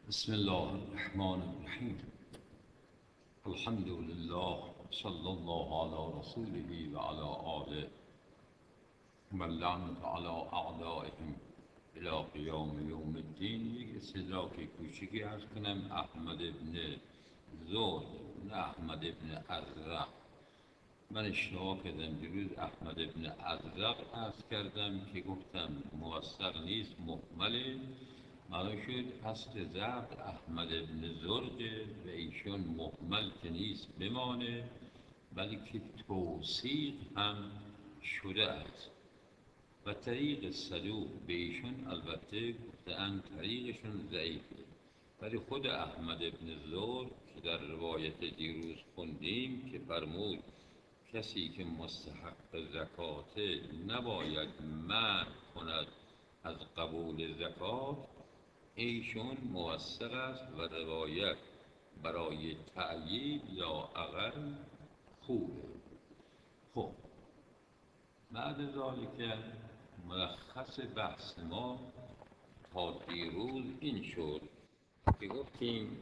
بسم الله الرحمن الرحیم. الحمد لله صلی الله علی رسوله و علی آله و لعنت علی اعدائهم الی قیام یوم الدین. یک استدراک کوچیکی عرض کنم. احمد ابن زهد نه احمد ابن ازرق. من اشتباه کردم، دیروز احمد ابن ازرق عرض کردم که گفتم موثق نیست، مهمله. معلوم شد اصل ضبط احمد ابن زرقه و ایشون مهمل که نیست بمانه، بلکه توصیق هم شده است و طریق صدوق به ایشون البته گفته‌اند طریقشون ضعیفه، ولی خود احمد ابن زرق که در روایت دیروز خوندیم که فرمود کسی که مستحق زکات نباید منع کند از قبول زکات، ایشون موثق است و روایت برای تأیید یا اقل خوبه. خب بعد ذالک ملخص بحث ما تا دیروز این شد که گفتیم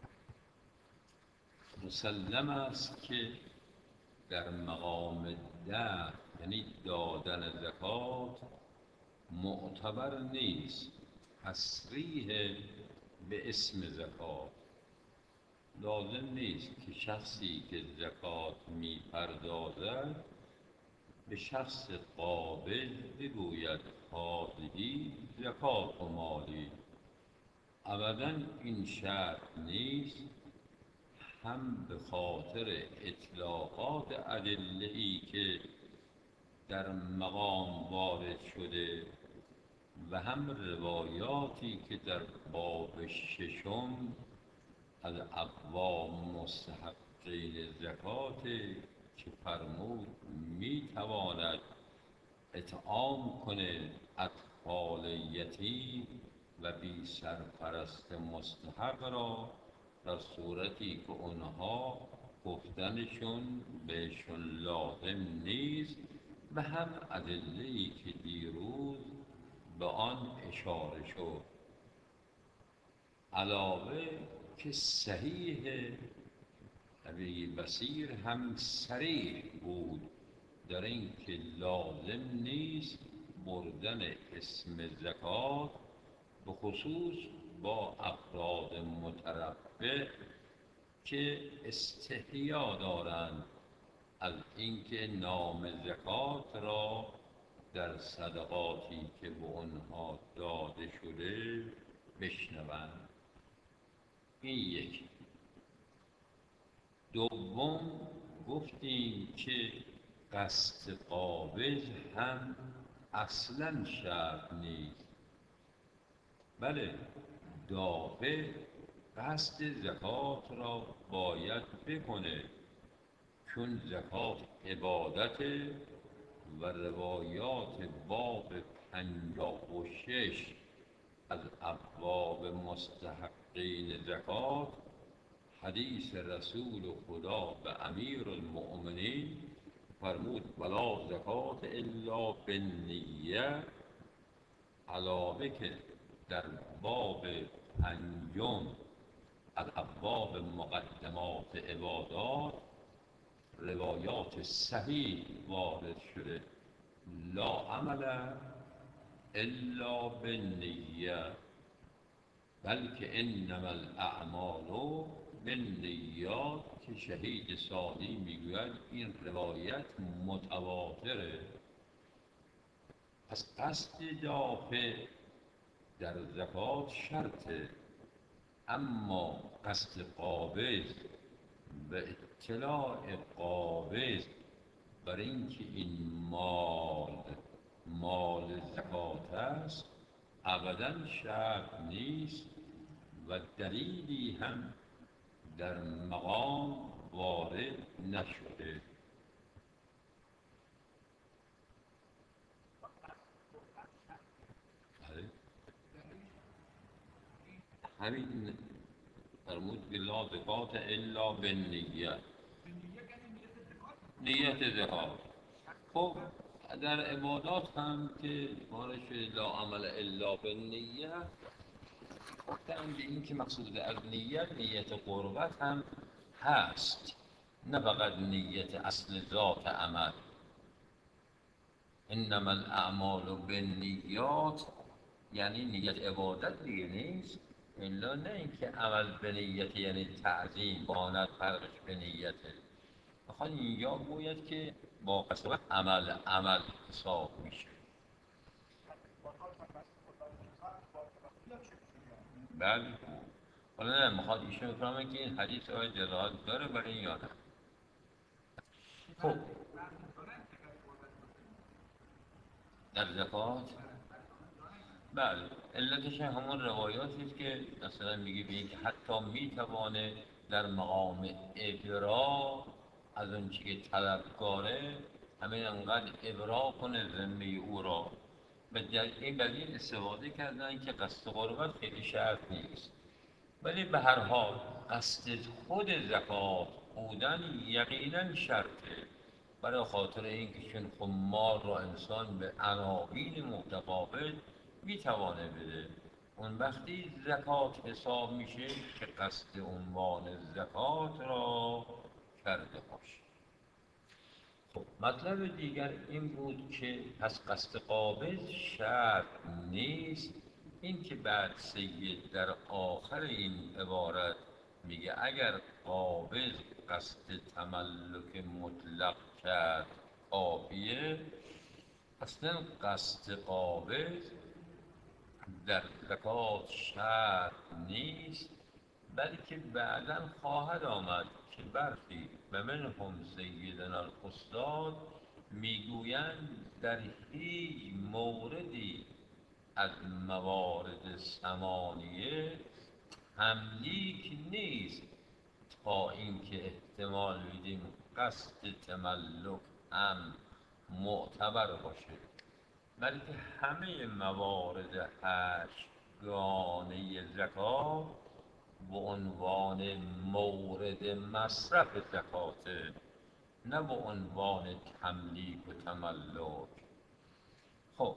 مسلم است که در مقام ده، یعنی دادن زکات، معتبر نیست تصریح به اسم زکات. لازم نیست که شخصی که زکات می پردازد به شخص قابل بگوید هذه زکات و مالی. ابدا این شرط نیست، هم به خاطر اطلاقات ادله‌ای که در مقام وارد شده و هم روایاتی که در باب ششم از اقوام مستحقین زکات که فرمود می تواند اطعام کنه اطفال یتیم و بی سرپرست مستحق را، در صورتی که اونها گفتنشون بهشون لازم نیست، و هم ادله‌ای که دیروز به آن اشاره شد. علاوه که صحیح ابی بصیر هم صریح بود در این که لازم نیست بردن اسم زکات، به خصوص با افراد مترفع که استحیا دارند از اینکه نام زکات را در صدقاتی که به آنها داده شده بشنوند. این یک. دوم گفتیم که قصد قابض هم اصلا شرط نیست. بله، دافع قصد زکات را باید بکنه، چون زکات عبادت و روایات باب 56 از ابواب مستحقین زکات، حدیث رسول خدا به امیر المؤمنین فرمود ولا زکات الا بالنیه، علاوه که در باب پنجم از ابواب مقدمات عبادات روایات صحیح وارد شده لا عمل الا بالنیه، بلکه انما الاعمال بالنیات که شهید صادی میگوید این روایت متواتره. پس قصد دافع در زکات شرطه، اما قصد قابض و اطلاع قابض بر اینکه این مال زکات است ابدا شرط نیست و دلیلی هم در مقام وارد نشده. همین فرمود بلا زکات الا بالنیه، نیت زکات. خب در عبادات هم که بارش لا عمل الا بالنیه، گفتن به این که مقصود از نیت قربت هم هست، نه فقط نیت اصل ذات عمل. انما الاعمال بالنیات، یعنی نیت عبادت دیگه نیست، الا نه اینکه عمل به نیت یعنی تعظیم باند فرقش به نیته. بخواد اینجا باید که با قصد عمل حساب میشه. بله. حالا نه میخواد ایشون بفهمه که این حدیث آیا دلالت داره برای این یا نه. خب در زکات بله، علتش همون روایاتی است که مثلا میگه به که حتی میتوانه در مقام ابرا از اون چی که طلبکاره همین انقدر ابرا کنه ذمه او را. به این دلیل استفاده کردن که قصد قربت خیلی شرط نیست، ولی به هر حال قصد خود زکات بودن یقینا شرطه، برای خاطر اینکه چون خب مال را انسان به عناوین متفاوت میتوانه بده، اون وقتی زکات حساب میشه که قصد عنوان زکات را کرده باشه. خب مطلب دیگر این بود که پس قصد قابض شرط نیست. این که بعد سید در آخر این عبارت میگه اگر قابض قصد تملک مطلق کرد کافیه، اصلا قصد قابض در زکات شرط نیست، بلکه بعدا خواهد آمد که برخی و منهم سیدنا الاستاد میگویند در هیچ موردی از موارد ثمانیه تملیک نیست تا اینکه احتمال میدیم قصد تملک هم معتبر باشه، بلکه همه موارد 8 گانه زکات به عنوان مورد مصرف زکاته، نه به عنوان تملیک و تملک. خب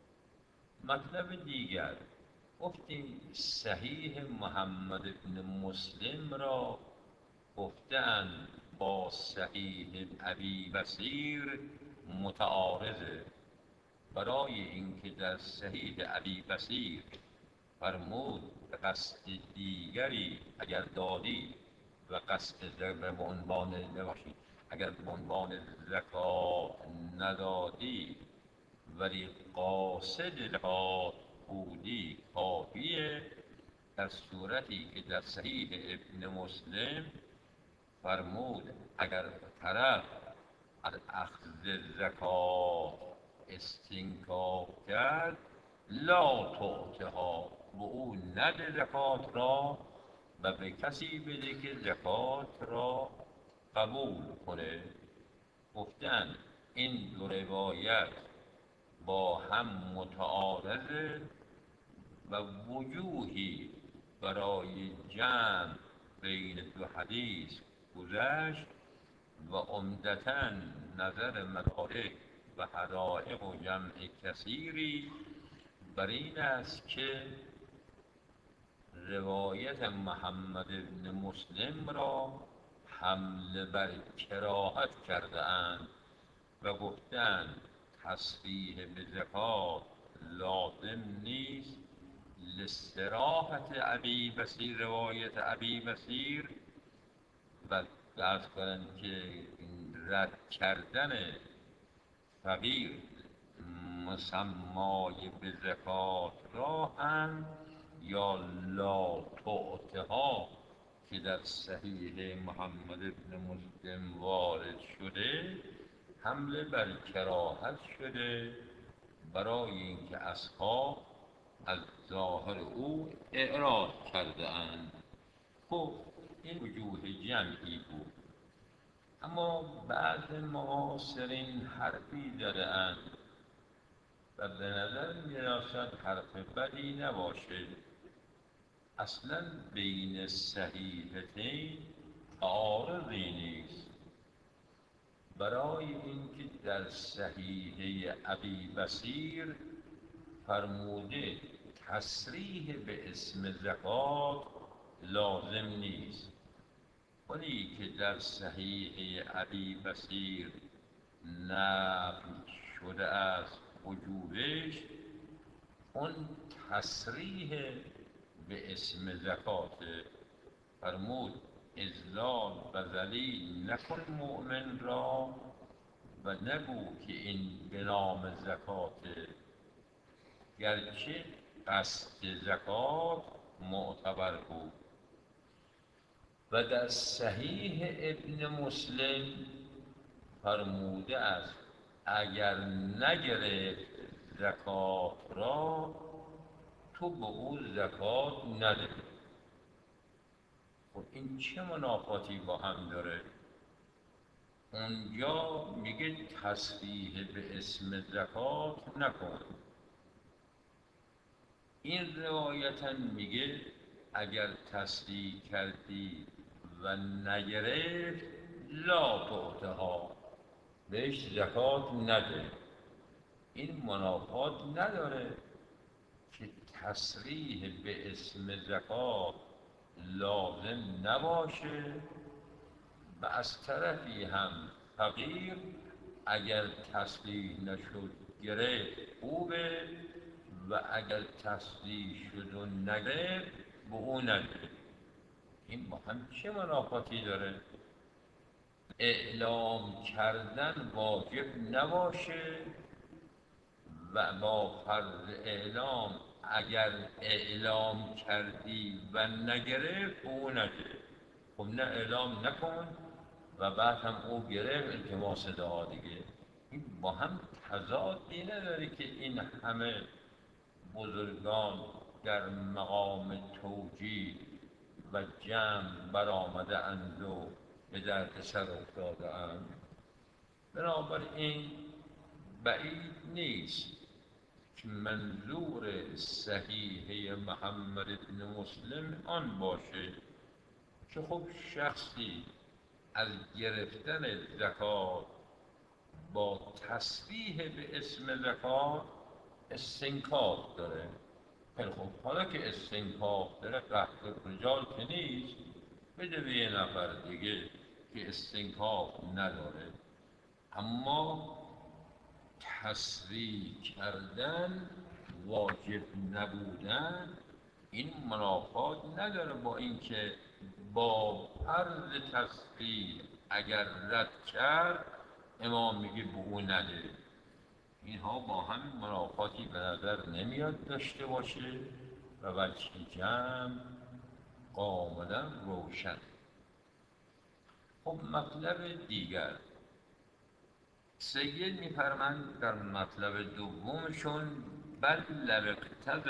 مطلب دیگر گفتیم صحیح محمد بن مسلم را گفتن با صحیح ابی بصیر متعارضه، برای اینکه در صحیح ابی بصیر فرمود به قصد دیگری اگر دادی و قصد به عنوان نباشید، اگر به عنوان زکات ندادی ولی قاصد زکات بودی کافیه. در صورتی که در صحیح ابن مسلم فرمود اگر طرف از اخذ زکات استنکاف کرد لا تعطها، به او نده زکات را و به کسی بده که زکات را قبول کنه. گفتن این دو روایت با هم متعارضه و وجوهی برای جمع بین دو حدیث گذشت و عمدتاً نظر مدارک و حقایق و جمع کثیری بر این است که روایت محمد بن مسلم را حمله بر کراهت کرده اند و گفتند تصریح به زکات لازم نیست لاستراحت ابی بصیر، روایت ابی بصیر، و درست کنند که رد کردن فقیر مسمای به زکات را هم یا لا تعطها که در صحیح محمد بن مسلم وارد شده حمله بر کراهت شده، برای اینکه اصحاب از ظاهر او اعراض کرده اند. خب این وجوه جمعی بود، اما بعض معاصرین حرفی زده اند و به نظر می‌رسد حرف بدی نباشه. اصلا بین صحیحتین تعارضی نیست، برای اینکه در صحیحه ابی بصیر فرموده تصریح به اسم زکات لازم نیست، ولی که در صحیح ابی بصیر نقل شده است وجوبش، اون تصریح به اسم زکات. فرمود اذلال و ذلیل نکن مؤمن را و نگو که این به نام زکات، گرچه قصد زکات معتبر بود. و در صحیح ابن مسلم فرموده است اگر نگرفت زکات را تو به او زکات نده. خب این چه منافاتی با هم داره؟ اونجا میگه تصریح به اسم زکات نکن، این روایتا میگه اگر تصریح کردی و نگرفت لا تعطها، بهش زکات نده. این منافات نداره که تصریح به اسم زکات لازم نباشه و از طرفی هم فقیر اگر تصریح نشد گرفت خوبه و اگر تصریح شد و نگرفت به او نده. این با هم چه منافاتی داره؟ اعلام کردن واجب نباشه و با فرض اعلام اگر اعلام کردی و نگرفت به او نده. خب نه اعلام نکن و بعد هم او گرفت التماس دعا دیگه. این با هم تضادی نداره که این همه بزرگان در مقام توجیه و جمع برآمده اند و به دردسر افتاده اند. بنابراین بعید نیست که منظور صحیح محمد بن مسلم آن باشه که خب شخصی از گرفتن زکات با تصریح به اسم زکات استنکاف داره. خیلی خوب، حالا که استنکاف داره قحط رجال که نیست، بده به یه نفر دیگه که استنکاف نداره. اما تصریح کردن واجب نبودن این منافات نداره با اینکه با فرض تصریح اگر رد کرد امام میگه به او نده. اینها با هم منافاتی به نظر نمیاد داشته باشه و وجه جمع کاملا روشن. خب مطلب دیگر، سید میفرمند در مطلب دومشون بل لو اقتضى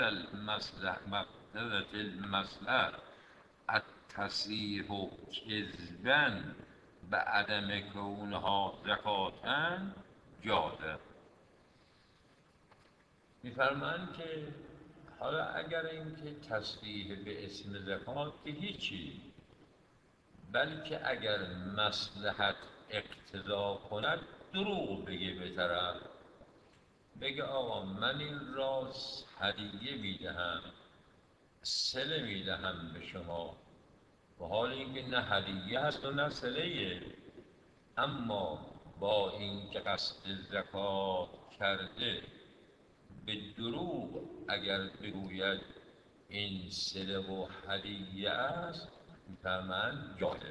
المصلحة التصریح کذبا به عدم کونها زکاة جاز. میفرمایند که حالا اگر اینکه تصریح به اسم زکات که هیچی، بلکه اگر مصلحت اقتضا کند دروغ بگه به طرف، بگه آقا من این را هدیه میدهم، صله میدهم به شما، و حال اینکه نه هدیه هست و نه صله، اما با اینکه قصد زکات کرده به دروغ اگر بگوید این صله و هدیه است، میفرمایند جاهل.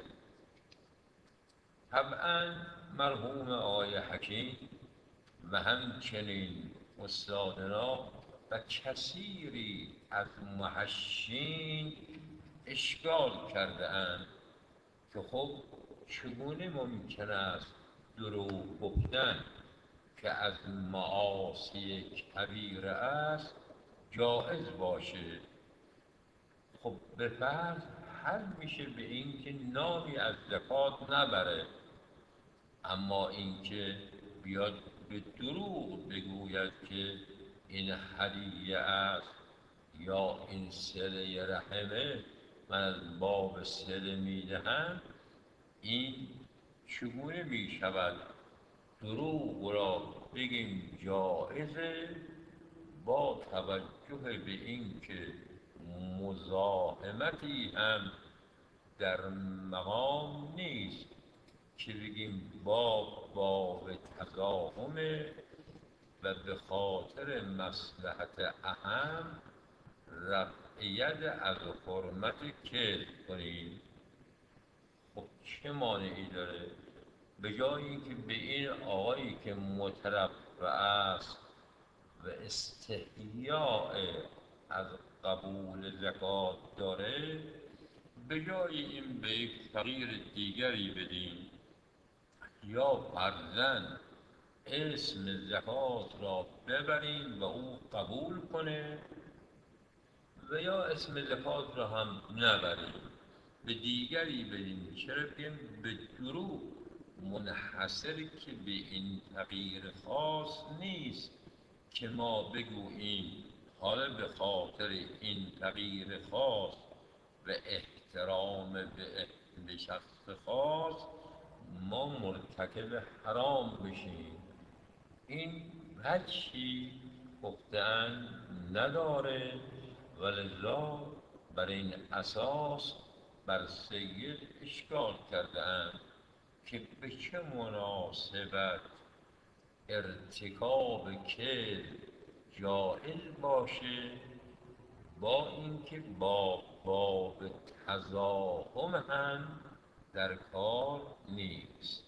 طبعا مرحوم آقای حکیم و همچنین استادنا و کثیری از محشین اشکال کرده اند که خب چگونه ممکن است دروغ گفتن که از معاصی کبیره است جائز باشه؟ خب به فرض حل میشه به این که نامی از زکات نبره، اما اینکه بیاد به دروغ بگوید که این هدیه است یا این صله رحمه، من از باب صله میدهم، این چگونه میشود دروغ را بگیم جائزه با توجه به اینکه مزاحمتی هم در مقام نیست که بگیم باب تزاحمه و به خاطر مصلحت اهم رفع ید از حرمت کل کنیم. خب چه مانعی داره؟ به جای اینکه به این آقایی که مترفع است و استحیاء از قبول زکات داره، به جای این به یک فقیر دیگری بدیم، یا فرضاً اسم زکات را ببریم و او قبول کنه، و یا اسم زکات را هم نبریم به دیگری بدیم. چرا بگیم به دروغ منحصر که به این فقیر خاص نیست که ما بگوییم حالا به خاطر این فقیر خاص و احترام به شخص خاص ما مرتکب حرام بشیم. این وجهی گفتن نداره و لذا بر این اساس بر سید اشکال کرده‌اند که به چه مناسبت ارتکاب کل جائز باشه با اینکه باب تزاحم هم در کار نیست.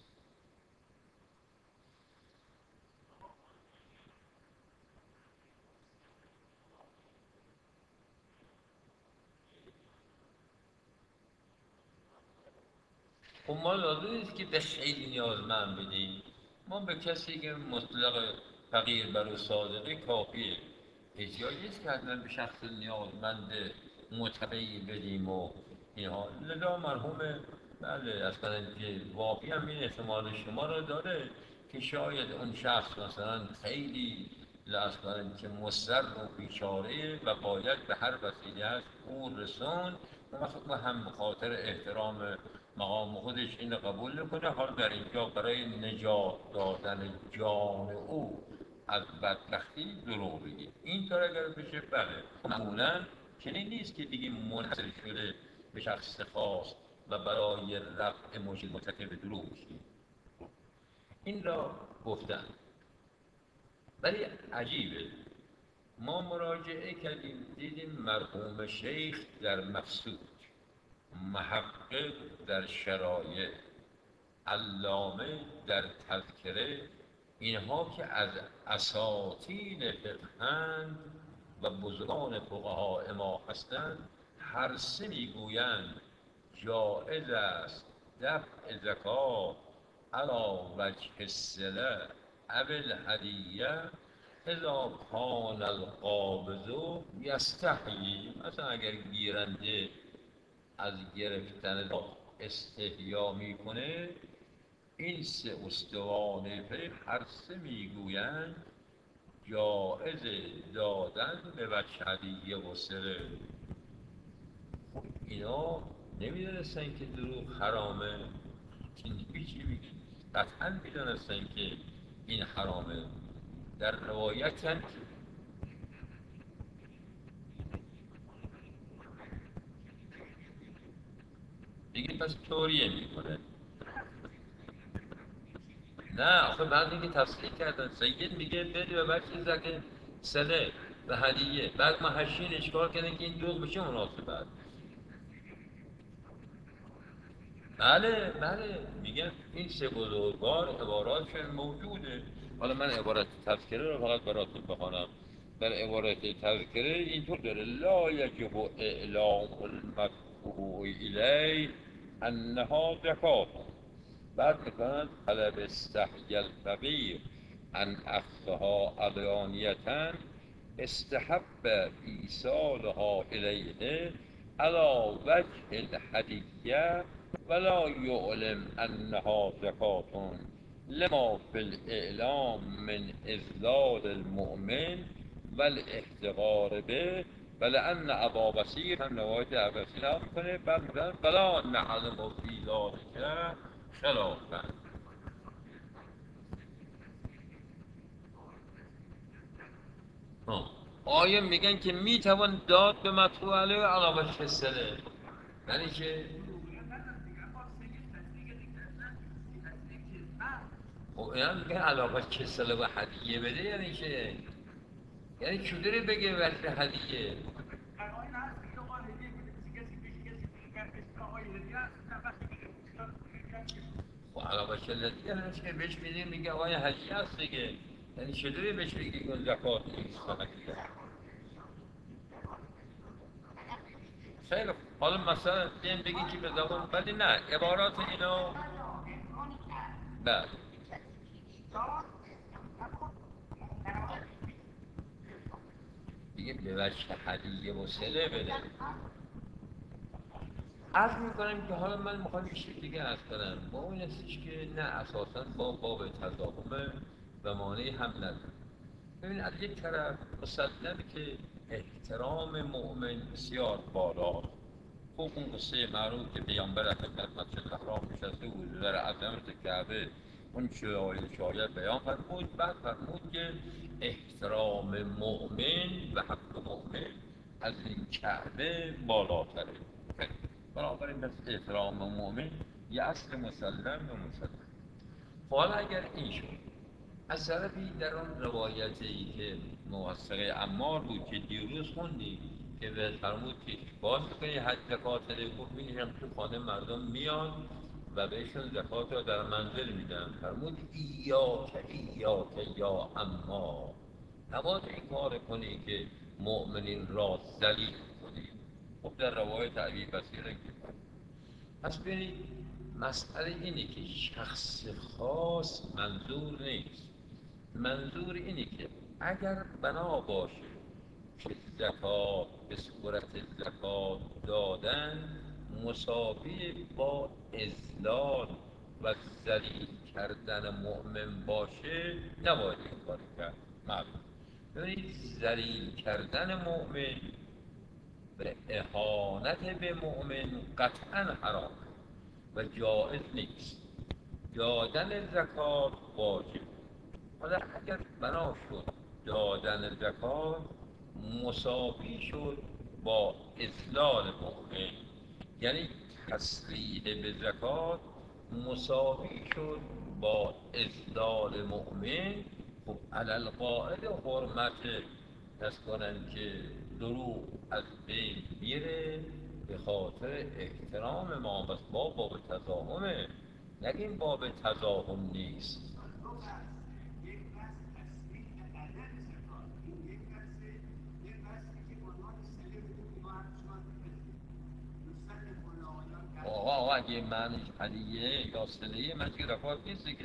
خب ما لازم نیست که به خیلی نیازمند بدیم، ما به کسی که مطلق فقیر بر او صادقه کافیه. احتیاجی نیست که حتما به شخص نیازمند متقی بدیم و اینها. لذا مرحوم بله اصلا که واقعی هم این احتمال شما را داره که شاید اون شخص مثلا خیلی اصلا که مضطر و بیچاره و باید به هر وسیله هست او رسون، و هم به خاطر احترام مقام خودش این قبول نکنه، حال در اینجا برای نجات دادن جان او از بدبختی دروغ بگیم. اینطور اگر بشه بله معمولا چنین نیست که دیگه منحصر شده به شخص خاص و برای رفع مشکل مرتکب دروغ بشیم. این را گفتن. ولی عجیبه، ما مراجعه کردیم دیدیم مرحوم شیخ در مقصود، محقق در شرایع، علامه در تذکره، اینها که از اساطین فقهند و بزرگان فقهای ما هستند، هر سه میگویند جائز است دفع زکات علی وجه الصله او الهدیه اذا کان القابض یستحیی. مثلا اگر گیرنده از گرفتن استحیا میکنه، این سه استوانه فقه هر سه میگویند جائز دادن به وجه هدیه و صله. خب اینا نمیدونستن که دروغ حرامه، هیچی قطعا میدونستن که این حرامه. در روایت هم دیگه پس طوریه میکنه. نه آخه بعد اینکه تصحیح کردن سید میگه بری و بعد چیز که سله و هدیه، بعد محشین اشکال کردن که این دروغ بشه مناسبت. بله میگن این سه بزرگوار عباراتشون موجوده. حالا من عبارت تذکره رو فقط براتون بخوانم. در عبارت تذکره اینطور داره: لا یجب اعلام المدفوع الی انها زکات. بعد میکنن طلب استحی الفقیر ان اخذها علانیتا استحب ایصالها الیه علی وجه الهدیه ولا یعلم انها زکات لما فی الاعلام من اذلال المؤمن والاحتقار به ولأن ابا بصیر هم روایت ابا بصیر هم کنه. بعد میگن فلا نعلم فی ذلک خلافا. آیا میگن که میتوان داد به مطبوع علیه علاوه کسله، یعنی که خب اینا میگن علاوه کسله و هدیه بده، یعنی که یعنی چودری بگه وقت هدیه. خب علاوه کسله یعنی که بهش میدین میگه آقای هدیه هست دیگه، یعنی چودری بهش بگی که زکات نیست. خیلی خوب. حالا مثلا بیان بگی که به زبان، ولی نه عبارات اینا نه دیگه به وجه هدیه و سله بده. عرض میکنم که حالا من میخوام یه چیز دیگه عرض کنم، با اون هستش که نه اساسا با باب تضاهمه و مانعی هم نداره. ببین از یک طرف مسلمه که احترام مؤمن بسیار بالا. خب اون قصه معروف که پیامبر اکرم در مسجد الحرام نشسته بود در عظمت کعبه اون شاید بیان فرمود، بعد فرمود که احترام مؤمن و حق مؤمن از این کعبه بالاتره. بنابراین پس احترام مؤمن یه اصل مسلم و مسلم. حالا اگر این شد از طرفی در اون روایتی که موثقه عمار بود که دیروز خوندیم که به فرمود که باز کنی حد زکات خوب میگیرم تو خانه مردم میان و بهشون زکات را در منزل میدن، فرمود ایاک یا عمار، نباید این کار کنی که مؤمنین را ذلیل کنی. خب در روایت ابی بصیره که پس ببینید مسئله اینه که شخص خاص منظور نیست، منظور اینه که اگر بنا باشه که زکات به صورت زکات دادن مساوی با اذلال و ذلیل کردن مؤمن باشه نباید این کار کرد. معلوم ببینید ذلیل کردن مؤمن و اهانت به مؤمن قطعا حرام و جائز نیست. دادن زکات واجب. حالا اگر بنا شد دادن زکات مساوی شد با اذلال مؤمن، یعنی تسلیح به زکات مساوی شد با اذلال مؤمن، خب علی القاعده حرمت دست کنن که دروغ از بین میره به خاطر احترام ما. بس باب تضاهمه، نگیم باب تضاهم نیست. آقا اگه معنیش هدیه یا صدیه من که رفاق نیست دیگه.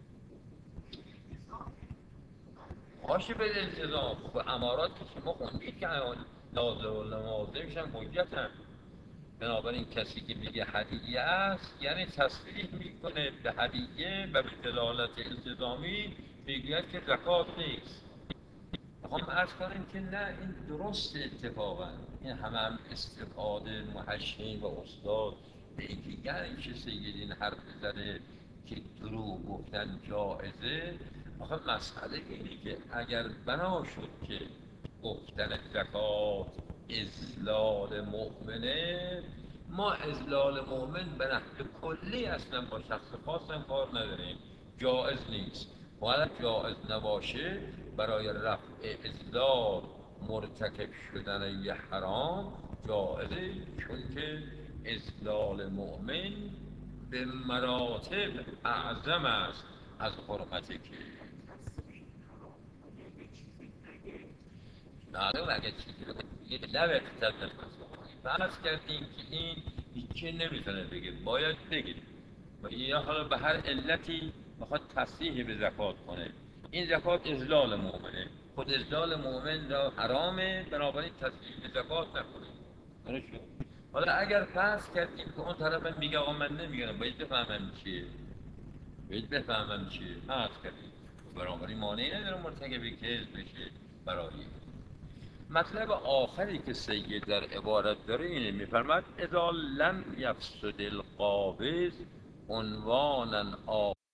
باشه به التزام و امارات که شما خوندید که ناظر و نمازه میشن حجت هم. بنابراین کسی که میگه هدیه است یعنی تصریح میکنه به هدیه و به دلالت التزامی میگوید که زکات نیست. میخوام عرض کنم که نه این درست اتفاقا این هم استفاده محشین و استاد به اینکه یعنی که سیدین حرف زده که دروغ گفتن جائزه. آخه مسئله اینه که اگر بنا شد که گفتن زکات اذلال مؤمنه، ما اذلال مؤمن به نحو کلی اصلا با شخص خاص هم کار نداریم، جائز نیست. باید جائز نباشه برای رفع اذلال مرتکب شدن یه حرام جائزه، چون که اذلال مؤمن به مراتب اعظم است از حرمت که معلوم اگه چیزی رو یه لب اقتصاد فرض کردیم که این هیچی نمیتونه بگه باید بگید و یا حالا به هر علتی میخواد تصحیح به زکات کنه، این زکات اذلال مؤمنه، خود اذلال مؤمن را حرامه، بنابراین تصحیح به زکات نکنه. حالا اگر فرض کردیم که اون طرف میگه آقا من نمیگم باید بفهمم چیه، باید بفهمم چیه، فرض کردیم بنابراین مانعی نداره مرتکب کذب بشه. برای مطلب آخری که سید در عبارت داره اینه، میفرماد اذا لم یفسد القابض عنوانا